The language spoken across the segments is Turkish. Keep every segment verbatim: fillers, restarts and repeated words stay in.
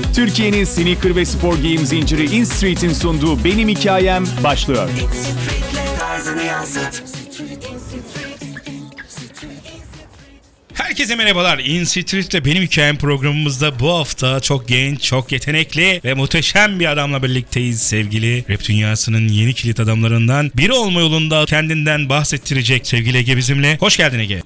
Türkiye'nin sneaker ve spor giyim zinciri InStreet'in sunduğu Benim Hikayem başlıyor. Herkese merhabalar. InStreet'le Benim Hikayem programımızda bu hafta çok genç, çok yetenekli ve muhteşem bir adamla birlikteyiz. Sevgili rap dünyasının yeni kilit adamlarından biri olma yolunda kendinden bahsettirecek sevgili Ege bizimle. Hoş geldin Ege.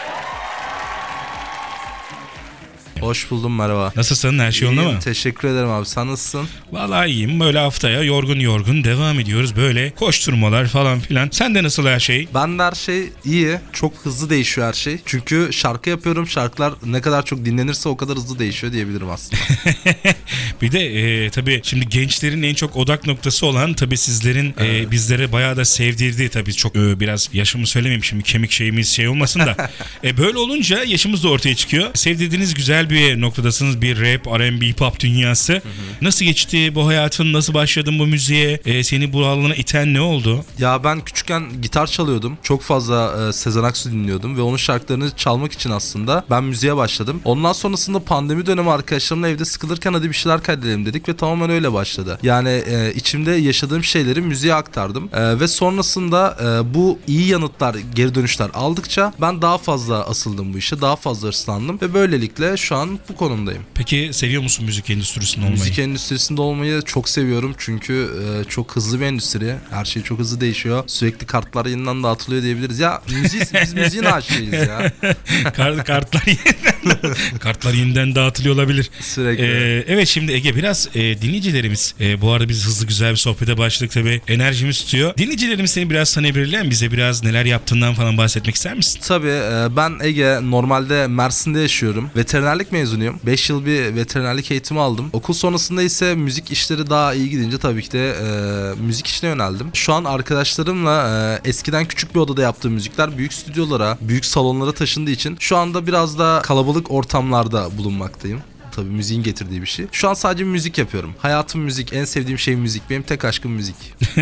Hoş buldum, merhaba. Nasılsın? Her şey yolunda mı? Teşekkür ederim abi. Sen nasılsın? Vallahi iyiyim. Böyle haftaya yorgun yorgun devam ediyoruz. Böyle koşturmalar falan filan. Sende nasıl her şey? Ben de her şey iyi. Çok hızlı değişiyor her şey. Çünkü şarkı yapıyorum. Şarkılar ne kadar çok dinlenirse o kadar hızlı değişiyor diyebilirim aslında. Bir de e, tabii şimdi gençlerin en çok odak noktası olan tabii sizlerin evet. e, bizlere bayağı da sevdirdiği tabii çok e, biraz yaşımı söylemeyeyim şimdi kemik şeyimiz şey olmasın da. e, böyle olunca yaşımız da ortaya çıkıyor. Sevdirdiğiniz güzel bir noktadasınız. Bir rap, R and B, pop dünyası. Hı hı. Nasıl geçti bu hayatın? Nasıl başladın bu müziğe? E, seni bu alana iten ne oldu? Ya ben küçükken gitar çalıyordum. Çok fazla e, Sezen Aksu dinliyordum ve onun şarkılarını çalmak için aslında ben müziğe başladım. Ondan sonrasında pandemi dönemi arkadaşlarımla evde sıkılırken hadi bir şeyler kaydedelim dedik ve tamamen öyle başladı. Yani e, içimde yaşadığım şeyleri müziğe aktardım. E, ve sonrasında e, bu iyi yanıtlar, geri dönüşler aldıkça ben daha fazla asıldım bu işe. Daha fazla hırslandım ve böylelikle şu an bu konumdayım. Peki seviyor musun müzik endüstrisinde olmayı? Müzik endüstrisinde olmayı çok seviyorum çünkü e, çok hızlı bir endüstri. Her şey çok hızlı değişiyor. Sürekli kartlar yeniden dağıtılıyor diyebiliriz. Ya müziğiz, biz müziğin aşığıyız ya. Kart, kartlar yeniden kartlar yeniden dağıtılıyor olabilir. Sürekli. Ee, evet şimdi Ege biraz e, dinleyicilerimiz e, bu arada biz hızlı güzel bir sohbete başladık tabii. Enerjimiz tutuyor. Dinleyicilerimiz seni biraz tanıyabilirler. Bize biraz neler yaptığından falan bahsetmek ister misin? Tabii e, ben Ege, normalde Mersin'de yaşıyorum. Veterinerlik mezunuyum. beş yıl bir veterinerlik eğitimi aldım. Okul sonrasında ise müzik işleri daha iyi gidince tabii ki de e, müzik işine yöneldim. Şu an arkadaşlarımla e, eskiden küçük bir odada yaptığım müzikler büyük stüdyolara, büyük salonlara taşındığı için şu anda biraz da kalabalık ortamlarda bulunmaktayım. Tabii müziğin getirdiği bir şey. Şu an sadece müzik yapıyorum. Hayatım müzik, en sevdiğim şey müzik. Benim tek aşkım müzik.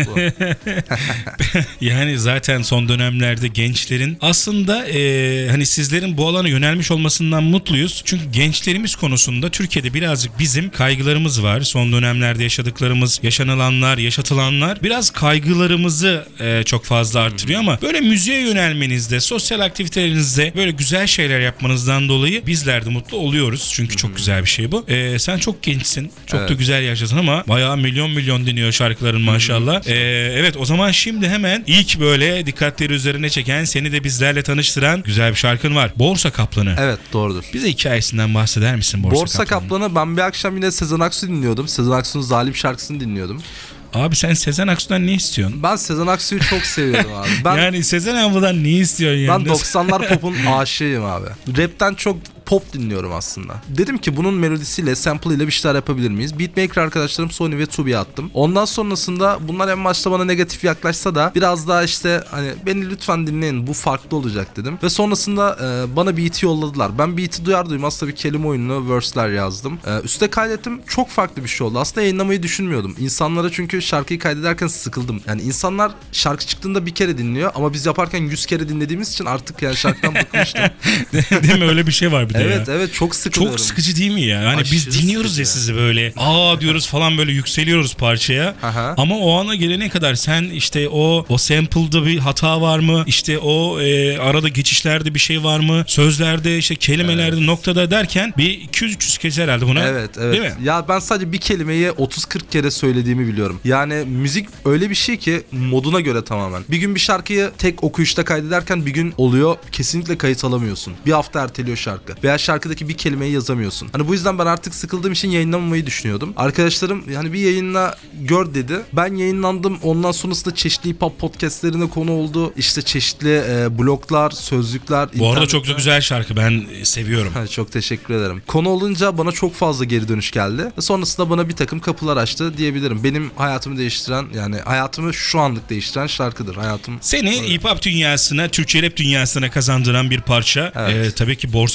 Yani zaten son dönemlerde gençlerin aslında e, hani sizlerin bu alana yönelmiş olmasından mutluyuz. Çünkü gençlerimiz konusunda Türkiye'de birazcık bizim kaygılarımız var. Son dönemlerde yaşadıklarımız, yaşanılanlar, yaşatılanlar biraz kaygılarımızı e, çok fazla artırıyor ama böyle müziğe yönelmenizde, sosyal aktivitelerinizde böyle güzel şeyler yapmanızdan dolayı bizler de mutlu oluyoruz. Çünkü çok güzel bir şey bu. Ee, sen çok gençsin. Çok evet. da güzel yaşasın ama bayağı milyon milyon dinliyor şarkıların maşallah. Ee, evet o zaman şimdi hemen ilk böyle dikkatleri üzerine çeken, seni de bizlerle tanıştıran güzel bir şarkın var. Borsa Kaplanı. Evet, doğrudur. Bize hikayesinden bahseder misin Borsa, Borsa Kaplanı? Kaplanı ben bir akşam yine Sezen Aksu dinliyordum. Sezen Aksu'nun Zalim şarkısını dinliyordum. Abi sen Sezen Aksu'dan ne istiyorsun? Ben Sezen Aksu'yu çok seviyorum abi. Ben, yani Sezen abladan ne istiyorsun yani? Ben doksanlar pop'un aşığıyım abi. Rap'ten çok pop dinliyorum aslında. Dedim ki bunun melodisiyle, sample ile bir şeyler yapabilir miyiz? Beatmaker arkadaşlarım Sony ve Tubi'ye attım. Ondan sonrasında bunlar en başta bana negatif yaklaşsa da biraz daha işte hani beni lütfen dinleyin, bu farklı olacak dedim. Ve sonrasında e, bana beat'i yolladılar. Ben beat'i duyar duymaz tabii kelime oyununu, verse'ler yazdım. E, üste kaydettim. Çok farklı bir şey oldu. Aslında yayınlamayı düşünmüyordum. İnsanlara çünkü şarkıyı kaydederken sıkıldım. Yani insanlar şarkı çıktığında bir kere dinliyor ama biz yaparken yüz kere dinlediğimiz için artık yani şarkıdan bıkmıştım. Değil mi? Öyle bir şey var bir de. Evet ya. evet çok sıkılıyorum. Çok sıkıcı değil mi ya? Hani Aşırı biz dinliyoruz ya sıkıcı. sizi böyle. Aa diyoruz falan böyle yükseliyoruz parçaya. Aha. Ama o ana gelene kadar sen işte o o sample'da bir hata var mı? İşte o e, arada geçişlerde bir şey var mı? Sözlerde işte kelimelerde evet. noktada derken bir iki yüz üç yüz kez herhalde buna. Evet evet. Değil mi? Ya ben sadece bir kelimeyi otuz kırk kere söylediğimi biliyorum. Yani müzik öyle bir şey ki moduna göre tamamen. Bir gün bir şarkıyı tek okuyuşta kaydederken bir gün oluyor kesinlikle kayıt alamıyorsun. Bir hafta erteliyor şarkı. Veya şarkıdaki bir kelimeyi yazamıyorsun. Hani bu yüzden ben artık sıkıldığım için yayınlamamayı düşünüyordum. Arkadaşlarım yani bir yayınla gör dedi. Ben yayınlandım. Ondan sonrasında çeşitli hip hop podcastlerine konu oldu. İşte çeşitli e, bloglar, sözlükler. Bu internette... arada çok da güzel şarkı. Ben seviyorum. Çok teşekkür ederim. Konu olunca bana çok fazla geri dönüş geldi. Sonrasında bana bir takım kapılar açtı diyebilirim. Benim hayatımı değiştiren, yani hayatımı şu anlık değiştiren şarkıdır. Hayatım. Seni hip hop dünyasına, Türkçe rap dünyasına kazandıran bir parça. Evet. Ee, tabii ki Borsa Kaplanı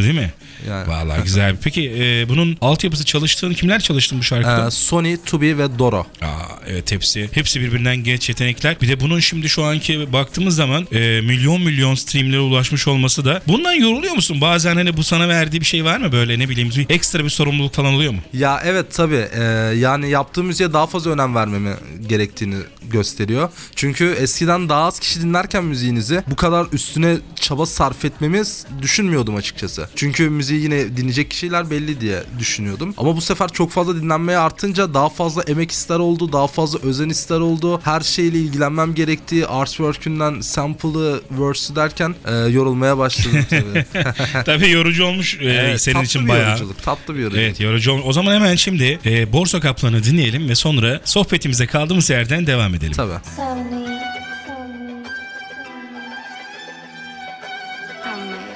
bunu değil mi? Yani. Vallahi güzel. Peki e, bunun altyapısı çalıştığın kimler çalıştın bu şarkıda? Ee, Sony, Tubi ve Doro. Aa, evet hepsi hepsi birbirinden genç yetenekler. Bir de bunun şimdi şu anki baktığımız zaman e, milyon milyon streamlere ulaşmış olması da bundan yoruluyor musun? Bazen hani bu sana verdiği bir şey var mı böyle ne bileyim bir ekstra bir sorumluluk falan oluyor mu? Ya evet tabii ee, yani yaptığım müziğe daha fazla önem vermemi gerektiğini gösteriyor. Çünkü eskiden daha az kişi dinlerken müziğinizi bu kadar üstüne çaba sarf etmemiz düşünmüyordum açıkçası. Çünkü müziği yine dinleyecek kişiler belli diye düşünüyordum. Ama bu sefer çok fazla dinlenmeye artınca daha fazla emek ister oldu, daha fazla özen ister oldu. Her şeyle ilgilenmem gerektiği artwork'ünden sample'ı, verse'ü derken e, yorulmaya başladım tabii. Tabii yorucu olmuş e, Evet, senin tatlı için bir bayağı. yoruculuk, tatlı bir yoruculuk. Evet yorucu olmuş. O zaman hemen şimdi e, Borsa Kaplan'ı dinleyelim ve sonra sohbetimize kaldığımız yerden devam edelim. Tabii. Sony, Sony, I made it.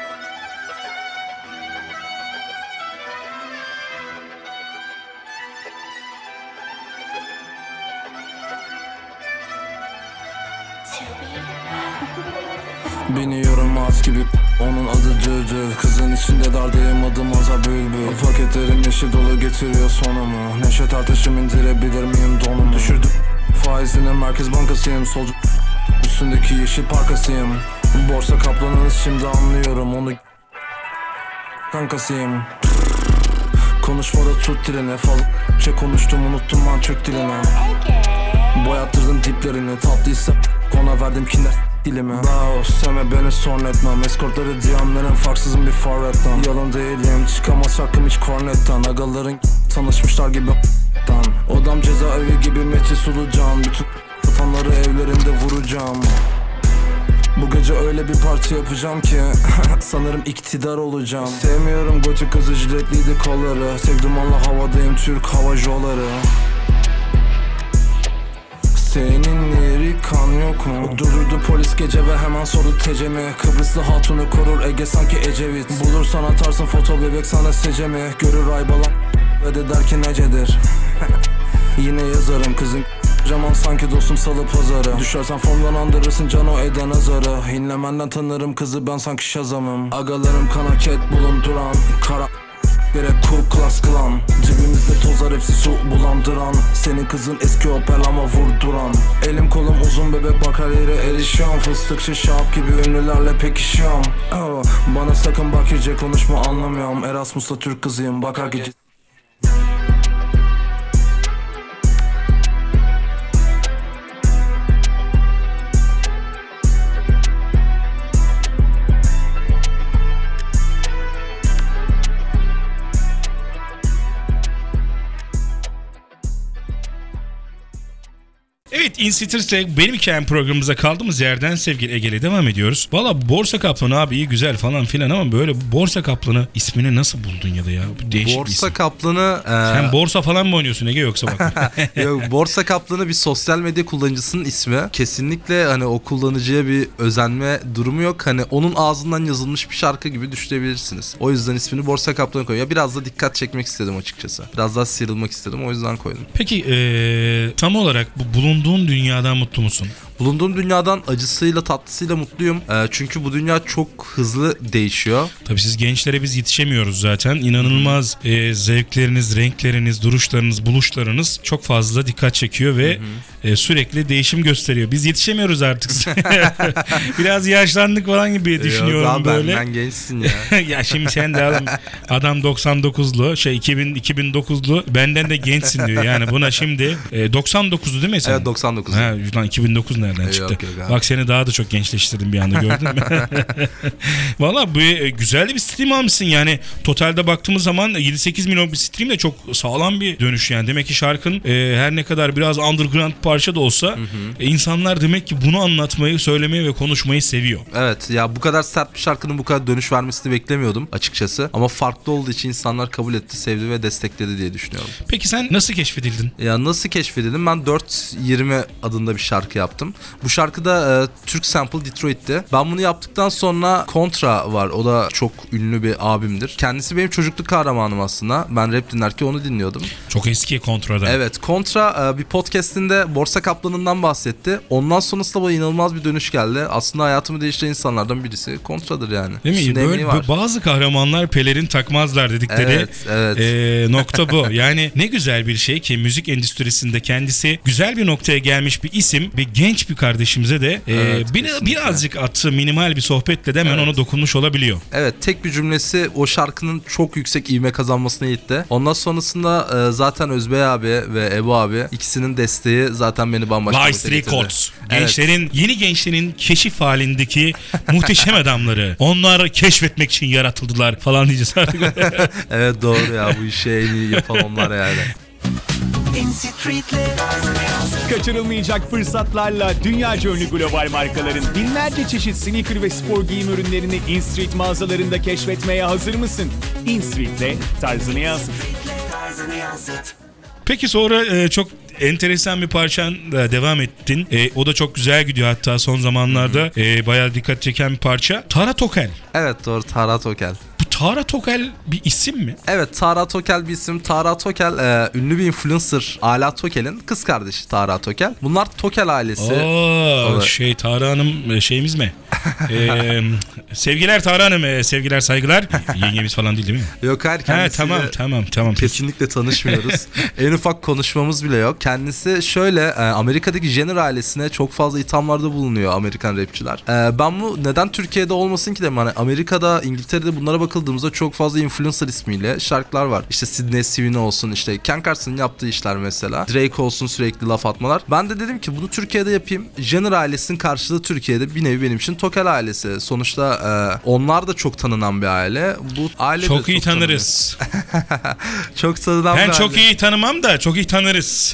Biniyorum at gibi, onun adı Düldül. Kızın içinde dardayım, adım Aza Bülbül. Paketlerim yeşil dolu getiriyor sonumu. Neşe tartışım, indirebilir miyim donumu? Düşürdüm faizine, Merkez Bankasıyım. Solcu üstündeki yeşil parkasıyım. Borsa Kaplan'ınız şimdi anlıyorum onu, kankasıyım. Konuşmada tut dilini, fazla şey konuştum, unuttum ben Türk dilini. Boyattırdım diplerini, tatlıysa ona verdim kinder dilimi. Bravo, sevme beni son etmem. Eskortları diyenlerin farksızım bir forvetten. Yalan değilim, çıkamaz şarkım hiç kornetten. Agaların tanışmışlar gibi odam cezaevi gibi Mehdi Sulucan. Bütün satanları evlerinde vuracağım. Bu gece öyle bir parti yapacağım ki sanırım iktidar olacağım. Sevmiyorum gotik kızı, jiletliydi kolları. Sevdim onunla havadayım, Türk hava joları. Senin lirik kan yok mu? Dururdu polis gece ve hemen sordu tecemi. Kıbrıslı hatunu korur Ege sanki Ecevit. Bulursan atarsın foto bebek sana secemi. Görür aybalan ve de der ki necedir. Yine yazarım kızın Caman sanki dostum salı pazarı. Düşersen formdan andırırsın cano eden azarı. İnlemenden tanırım kızı ben sanki Shazam'ım. Agalarım kanaket bulunduran kara gerek Ku Klux Klan. Cebimizde tozar hepsi su bulandıran. Senin kızın eski Opel ama vurduran. Elim kolum uzun bebek bak her yere erişiyorum. Fıstıkçı şap gibi ünlülerle pekişiyorum. Oh, bana sakın bak iyice konuşma anlamıyorum. Erasmus'la Türk kızıyım bakar gece. Evet, InStreet'te benim hikayem programımıza kaldığımız yerden sevgili Ege'yle devam ediyoruz. Valla Borsa Kaplanı abi iyi güzel falan filan ama böyle Borsa Kaplanı ismini nasıl buldun ya da ya? Bu değişik bir Borsa isim. Kaplanı... E... Sen borsa falan mı oynuyorsun Ege yoksa bak? Yok, Borsa Kaplanı bir sosyal medya kullanıcısının ismi. Kesinlikle hani o kullanıcıya bir özenme durumu yok. Hani onun ağzından yazılmış bir şarkı gibi düşünebilirsiniz. O yüzden ismini Borsa Kaplanı koyuyor. Ya biraz da dikkat çekmek istedim açıkçası. Biraz daha sıyrılmak istedim, o yüzden koydum. Peki ee, tam olarak bu bulunduğun dünyadan mutlu musun? Bulunduğum dünyadan acısıyla tatlısıyla mutluyum. E, çünkü bu dünya çok hızlı değişiyor. Tabii siz gençlere biz yetişemiyoruz zaten. İnanılmaz e, zevkleriniz, renkleriniz, duruşlarınız, buluşlarınız çok fazla dikkat çekiyor ve e, sürekli değişim gösteriyor. Biz yetişemiyoruz artık. Biraz yaşlandık falan gibi düşünüyorum Yok, böyle. Benden gençsin ya. Ya şimdi sen de adam, adam doksan dokuzlu, şey iki bin iki bin dokuzlu, benden de gençsin diyor. Yani buna şimdi e, doksan dokuzlu değil mi sen? Evet, doksan dokuz. Ha, lan iki bin dokuz nereden Yok, çıktı? yok Bak seni daha da çok gençleştirdim bir anda, gördün mü? Valla bu e, güzel bir stream almışsın yani. Totalde baktığımız zaman yedi sekiz milyon bir stream de çok sağlam bir dönüş yani. Demek ki şarkın e, her ne kadar biraz underground parça da olsa hı hı. E, insanlar demek ki bunu anlatmayı, söylemeyi ve konuşmayı seviyor. Evet ya, bu kadar sert bir şarkının bu kadar dönüş vermesini beklemiyordum açıkçası. Ama farklı olduğu için insanlar kabul etti, sevdi ve destekledi diye düşünüyorum. Peki sen nasıl keşfedildin? Ya nasıl keşfedildim? Ben dört yirmi adında bir şarkı yaptım. Bu şarkıda e, Türk sample Detroit'ti. Ben bunu yaptıktan sonra Kontra var. O da çok ünlü bir abimdir. Kendisi benim çocukluk kahramanım aslında. Ben rap dinlerken onu dinliyordum. Çok eski Kontra'da. Evet, Kontra e, bir podcast'inde Borsa Kaplanı'ndan bahsetti. Ondan sonrasında bana inanılmaz bir dönüş geldi. Aslında hayatımı değiştiren insanlardan birisi Kontra'dır yani. Değil mi? Böyle, böyle bazı kahramanlar pelerin takmazlar dedikleri evet, evet. E, nokta bu. Yani ne güzel bir şey ki müzik endüstrisinde kendisi güzel bir noktaya gelmiş bir isim ve genç bir kardeşimize de e, evet, bir, birazcık attığı minimal bir sohbetle de hemen evet. ona dokunmuş olabiliyor. Evet, tek bir cümlesi o şarkının çok yüksek ivme kazanmasına itti. Ondan sonrasında e, zaten Özbey abi ve Ebu abi ikisinin desteği zaten beni bambaşka Lice Records. Gençlerin, evet. yeni gençlerin keşif halindeki muhteşem adamları. Onlar keşfetmek için yaratıldılar falan diyeceğiz artık. Evet doğru ya, bu işi en iyi yapan onlar yani. Kaçırılmayacak fırsatlarla dünyaca ünlü global markaların binlerce çeşit sneaker ve spor giyim ürünlerini InStreet mağazalarında keşfetmeye hazır mısın? InStreet'le tarzını yansıt. Peki sonra e, çok enteresan bir parçan da devam ettin. E, o da çok güzel gidiyor, hatta son zamanlarda e, bayağı dikkat çeken bir parça. Tara Tokel. Evet doğru, Tara Tokel. Bu Tara Tokel bir isim mi? Evet, Tara Tokel bir isim. Tara Tokel e, ünlü bir influencer Ala Tokel'in kız kardeşi Tara Tokel. Bunlar Tokel ailesi. Oo, evet. Şey Tara Hanım şeyimiz mi? ee, sevgiler Tara Hanım, e, sevgiler saygılar. Yengemiz falan değil değil mi? Yok hayır, kendisiyle tamam tamam tamam. Kesinlikle tanışmıyoruz. En ufak konuşmamız bile yok. Kendisi şöyle e, Amerika'daki Jenner ailesine çok fazla ithamlarda bulunuyor Amerikan rapçiler. E, ben bu neden Türkiye'de olmasın ki de hani Amerika'da, İngiltere'de bunlara bakıldığımızda çok fazla influencer ismiyle şarkılar var. İşte Sydney Sweeney olsun, işte Ken Carson'ın yaptığı işler mesela. Drake olsun, sürekli laf atmalar. Ben de dedim ki bunu Türkiye'de yapayım. Jenner ailesinin karşılığı Türkiye'de bir nevi benim için Tokel ailesi. Sonuçta e, onlar da çok tanınan bir aile. Bu aile çok de iyi çok tanırız. Çok tanınan ben bir çok aile. iyi tanımam da çok iyi tanırız.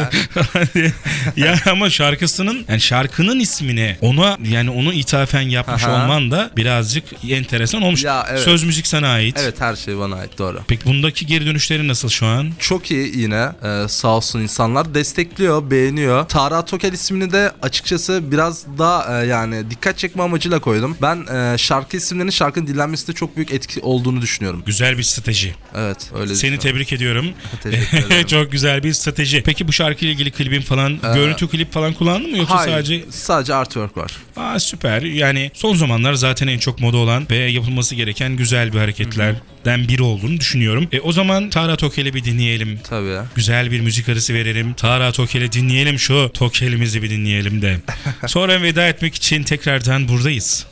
Ya ama şarkısının, yani şarkının ismine ona, yani onu ithafen yapmış olman da birazcık enteresan olmuş. Ya, evet. Söz müzik sana ait. Evet, her şey bana ait, doğru. Peki bundaki geri dönüşleri nasıl şu an? Çok iyi yine. Ee, sağ olsun insanlar destekliyor, beğeniyor. Tara Tokel ismini de açıkçası biraz daha e, yani dikkat çekme amacıyla koydum. Ben e, şarkı isimlerinin şarkının dinlenmesinde çok büyük etki olduğunu düşünüyorum. Güzel bir strateji. Evet, öyle. Seni tebrik ediyorum. Teşekkür ederim. Çok güzel bir strateji. Peki bu şarkıyla ilgili klibin falan, ee, görüntü klip falan kullandın mı yoksa hayır, sadece? Sadece artwork var. Aa, süper. Yani son zamanlar zaten en çok moda olan ve yapılması gereken güzel bir hareketlerden biri olduğunu düşünüyorum. E, o zaman Tara Tokel'i bir dinleyelim. Tabii. Güzel bir müzik arası verelim. Tara Tokel'i dinleyelim, şu Tokel'imizi bir dinleyelim de. Sonra veda etmek için tekrardan buradayız.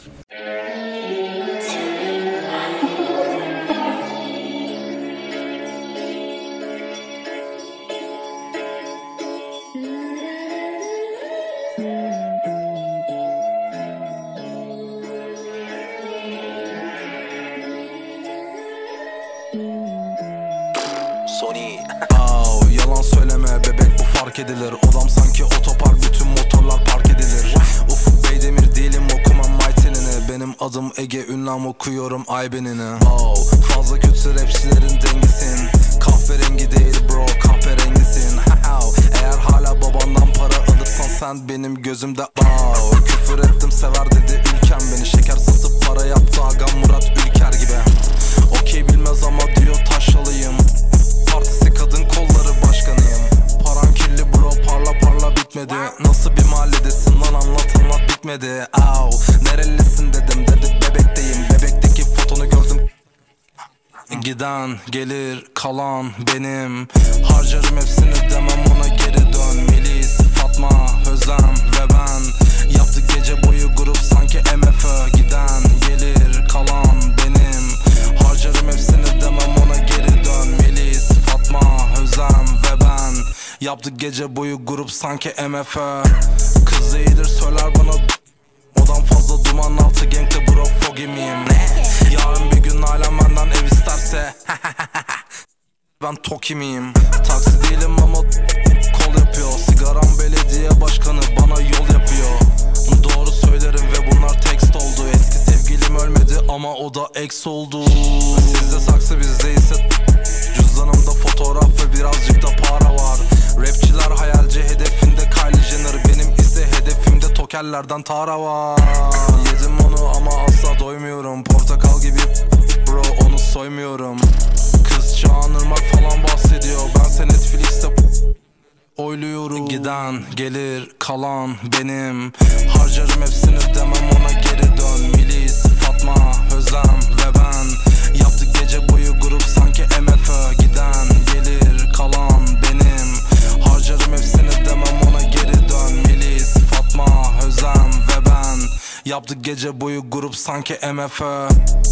Oh, yalan söyleme bebek, bu fark edilir. Odam sanki otopark, bütün motorlar park edilir. Ufuk Beydemir değilim, okumam Maytenini. Benim adım Ege, ünlem okuyorum Aybenini. Oh, fazla kötü rapçilerin dengisin. Kahverengi değil bro, kahverengisin. Eğer hala babandan para alırsan sen benim gözümde. Oh, küfür ettim sever dedi ülkem beni. Şeker satıp para yaptı agam Murat Ülker gibi. Okey bilmez ama diyor taşalıyım. Partisi kadın kolları başkanıyım. Paran kirli bro, parla parla bitmedi. Nasıl bir mahalledesin lan, anlat anlat bitmedi. Au, nerelisin dedim, dedi bebekteyim. Bebekteki fotonu gördüm. Giden gelir kalan benim. Harcarım hepsini demem ona geri dön. Melis, Fatma, Özlem ve ben. Yaptık gece boyu grup sanki M F Ö. Giden gelir kalan benim. Harcarım hepsini demem ona geri dön. Melis, Fatma, Özlem ve ben. Yaptık gece boyu grup sanki M F Ö. Kız iyidir söyler bana. Odan fazla duman altı gankte bro, foggy miyim? Yarın bir gün ailem benden ev isterse ben Toki miyim? Taksi değilim ama kol yapıyor. Sigaram belediye başkanı bana yol yapıyor. Doğru söylerim ve bunlar tekst oldu. Eski sevgilim ölmedi ama o da ex oldu. Sizde saksı bizde ise cüzdanımda fotoğraf ve birazcık da para var. Rapçiler hayalci, hedefinde Kylie Jenner. Benim ise hedefimde tekellerden tarava. Yedim onu ama asla doymuyorum. Portakal gibi bro, onu soymuyorum. Kız çağınırmak falan bahsediyor. Bense Netflix'te oyluyorum. Giden gelir kalan benim. Harcarım hepsini, demem ona geri dön. Melis, Fatma, Özlem ve ben yaptık gece boyu grup sanki M F Ö. Giden gelir kalan benim. Harcarım hepsini, demem ona geri dön. Melis, Fatma, Özlem ve ben yaptık gece boyu grup sanki M F Ö.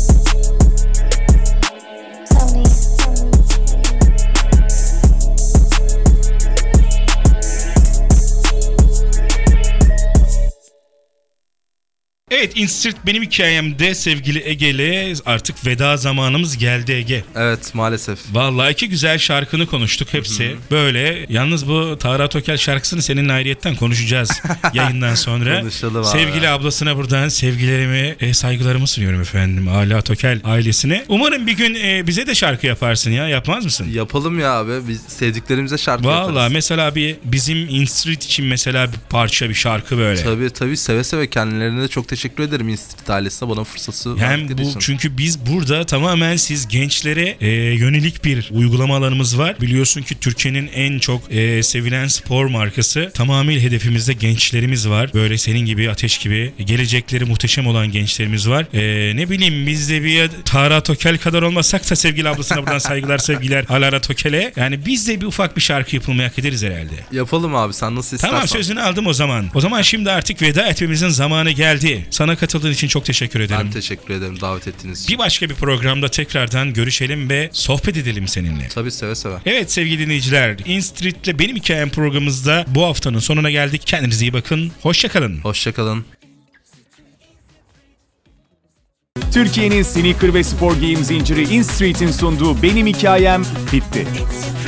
Evet, Insert benim hikayemde sevgili Ege'le artık veda zamanımız geldi Ege. Evet, maalesef. Vallahi iki güzel şarkını konuştuk hepsi. Hı-hı. Böyle. Yalnız bu Tahra Tokel şarkısını seninle ayrıyetten konuşacağız yayından sonra. Konuşalım abi. Sevgili ablasına buradan sevgilerimi, e, saygılarımı sunuyorum efendim. Ala Tokel ailesine. Umarım bir gün e, bize de şarkı yaparsın ya. Yapmaz mısın? Yapalım ya abi. Biz sevdiklerimize şarkı Vallahi yaparız. Valla mesela bir bizim Insert için mesela bir parça, bir şarkı böyle. Tabii tabii, seve seve, kendilerine de çok teşekkür ederim Insert ailesine bana fırsatı hem bu için. Çünkü biz burada tamamen siz gençlere e, yönelik bir uygulama alanımız var. Biliyorsun ki Türkiye'nin en çok e, sevilen spor markası. Tamamıyla hedefimizde gençlerimiz var. Böyle senin gibi, Ateş gibi gelecekleri muhteşem olan gençlerimiz var. E, ne bileyim, biz de bir Tahra Tokel kadar olmasak da sevgili ablasına buradan saygılar sevgiler Alara Tokel'e. Yani biz de bir ufak bir şarkı yapılmayı hak ederiz herhalde. Yapalım abi, sen nasıl istersen. Tamam, sözünü aldım o zaman. O zaman şimdi artık veda etmemizin zamanı geldi. Sana katıldığın için çok teşekkür ederim. Ben teşekkür ederim davet ettiğiniz için. Bir başka bir programda tekrardan görüşelim ve sohbet edelim seninle. Tabii, seve seve. Evet sevgili dinleyiciler, InStreet'le Benim Hikayem programımızda bu haftanın sonuna geldik. Kendinize iyi bakın. Hoşçakalın. Hoşçakalın. Türkiye'nin sneaker ve spor giyim zinciri InStreet'in sunduğu Benim Hikayem bitti.